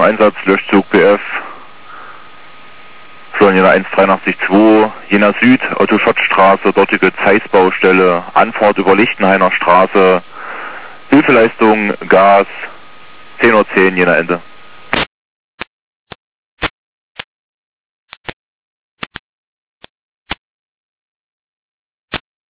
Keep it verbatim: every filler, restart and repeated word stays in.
im Einsatz, Löschzug B F. Schon Jena eins drei acht zwei, Jena Süd, Otto-Schott-Straße, dortige Zeiss-Baustelle, Anfahrt über Lichtenhainer Straße, Hilfeleistung, Gas, zehn Uhr zehn, Jena Ende.